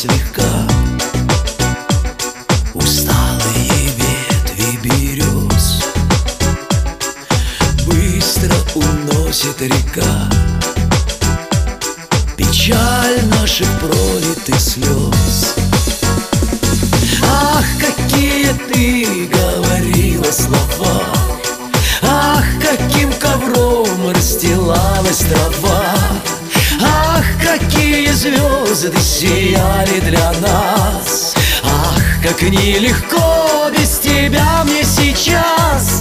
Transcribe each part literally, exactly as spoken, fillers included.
слегка. Усталые ветви берез быстро уносит река. Печаль наших пролитых слез. Ах, какие ты говорила слова! Ах, каким ковром расстилалась трава! Ах, какие звезды сияли для нас! Ах, как нелегко без тебя мне сейчас!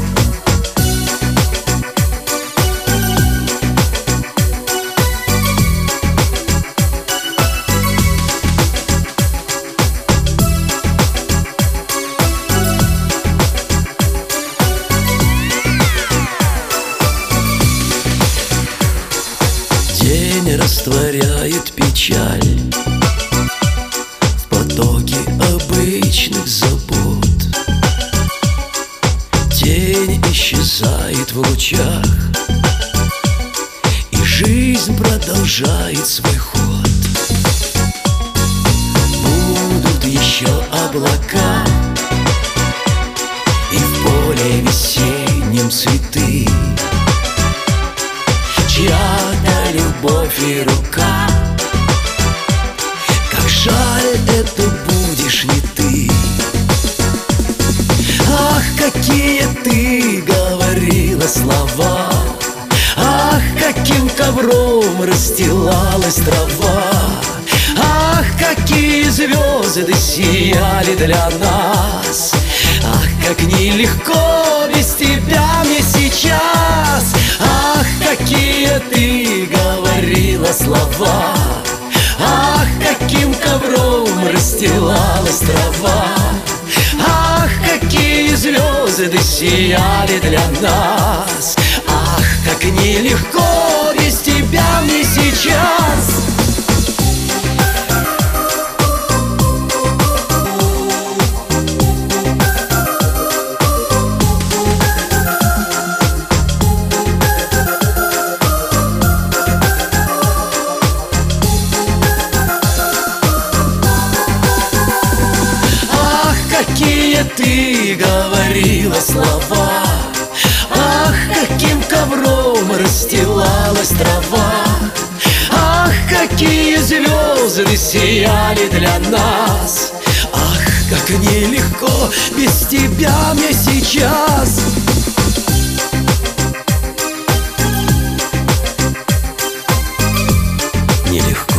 День растворяет печаль в потоке обычных забот. Тень исчезает в лучах, и жизнь продолжает свой ход. Будут еще облака, и в поле весеннем цветы, чья-то любовь и рука. Как жаль, это будешь не ты. Ах, какие ты говорила слова! Ах, каким ковром расстилалась трава! Ах, какие звезды сияли для нас! Ах, как нелегко без тебя мне сейчас! Ах, какие ты говорила слова! Ах, каким ковром расстилалась трава! Ах, какие звезды сияли для нас! Ах, как нелегко без тебя мне сейчас! Какие ты говорила слова! Ах, каким ковром расстилалась трава! Ах, какие звезды сияли для нас! Ах, как нелегко без тебя мне сейчас! Нелегко.